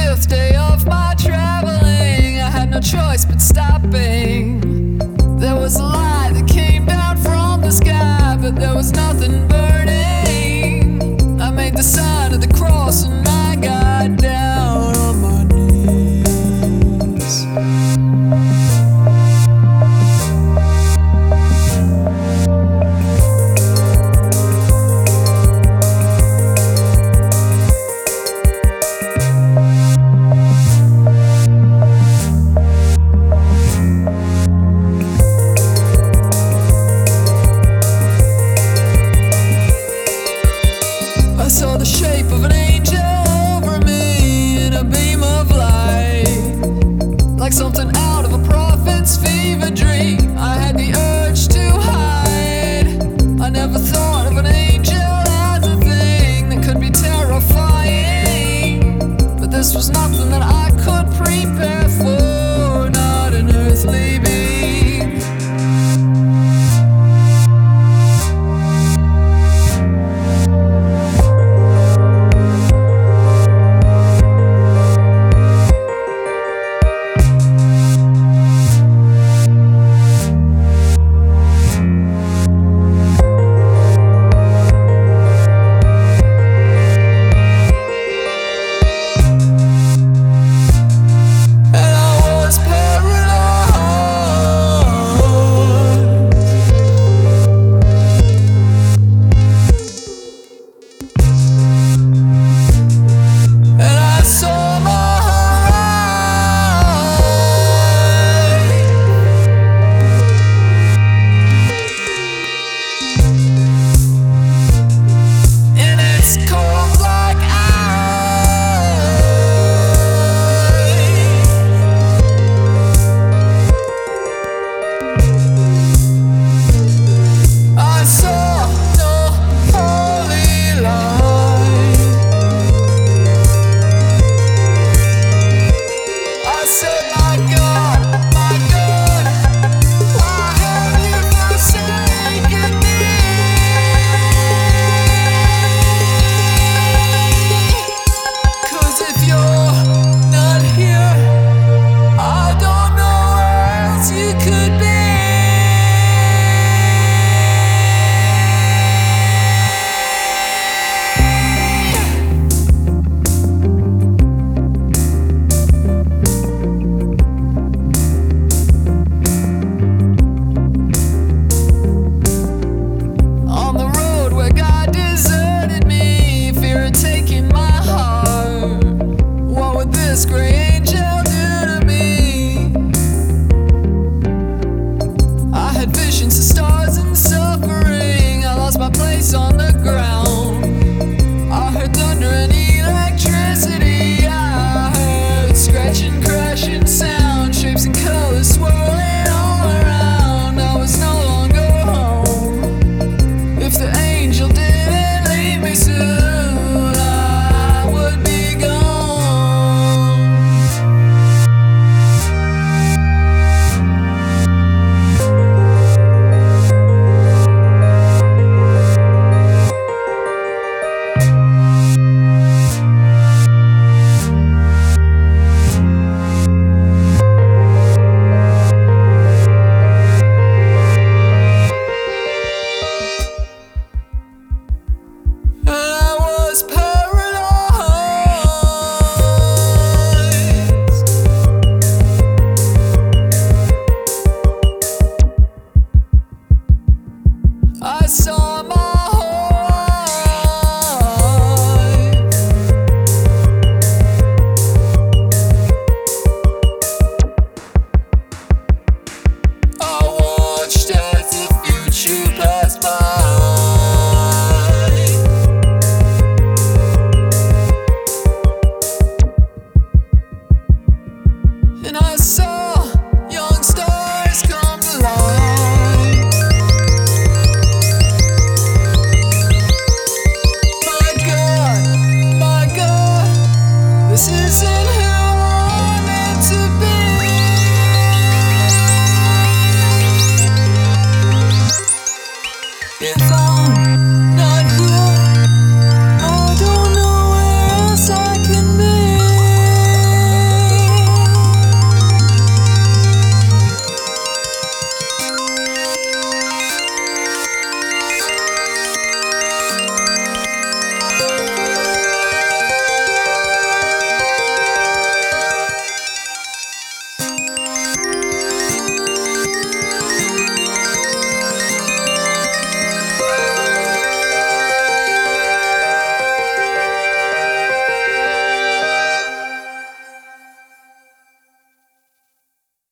fifth day of my traveling, I had no choice but stopping. There was a light that came down from the sky, but there was nothing burning. I made the sign of the cross and I got down on my knees. I saw the shape of an angel over me in a beam of light, like something out of a prophet's fever dream. I had the urge to hide. I never thought of an angel as a thing that could be terrifying, but this was nothing that I could prepare for, not an earthly being. This great angel do to me? I had visions of stars and suffering. I lost my place on the ground. I heard thunder and electricity. I heard scratching, crashing sound, shapes and colors swirling all around. I was no longer home. If the angel didn't leave me soon, I would be gone. I saw my whole life. I watched as the future passed by, and I saw young stars come to life. This isn't who I'm meant to be. If I'm